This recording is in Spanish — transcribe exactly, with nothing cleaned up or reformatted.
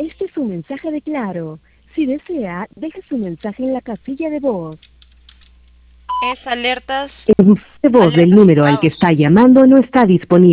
Este es un mensaje de Claro. Si desea, deje su mensaje en la casilla de voz. Es alertas, El buzón de voz del alertas número al que pagados. está llamando no está disponible.